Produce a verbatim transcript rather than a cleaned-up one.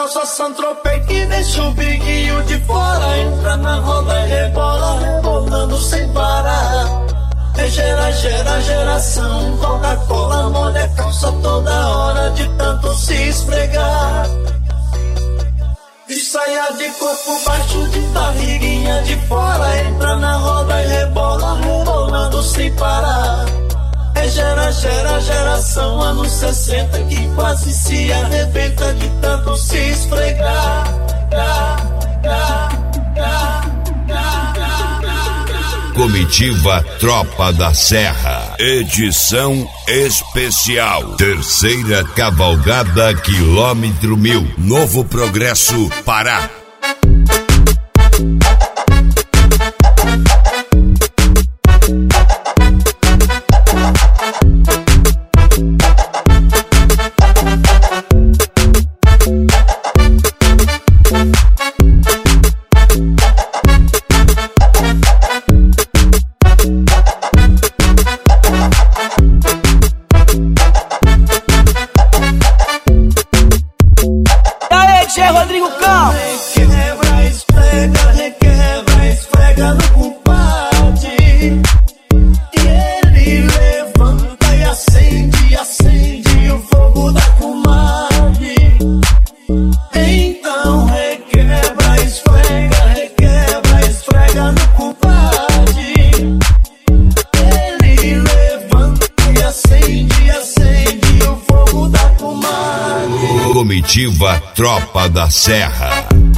calça Saint-Tropez que deixa o biguinho de fora. Entra na roda e rebola, rebolando sem parar. É gera, gera, geração. Coca-Cola molha a calça toda hora de tanto se esfregar. De saia de corpo baixo, de barriguinha de fora. Entra na roda e rebola, rebolando sem parar. É gera, gera, geração, anos sessenta que quase se arrebenta de tanto se esfregar. Comitiva Tropa da Serra, edição especial, terceira cavalgada quilômetro mil, Novo Progresso, Pará. Rodrigo Campos. Requebra, esfrega, requebra, esfrega no compadre. E ele levanta e acende, acende o fogo da comadre. Então requebra, esfrega, requebra, esfrega no compadre. Ele levanta e acende, acende o fogo da comadre. Comitiva Tropa da Serra.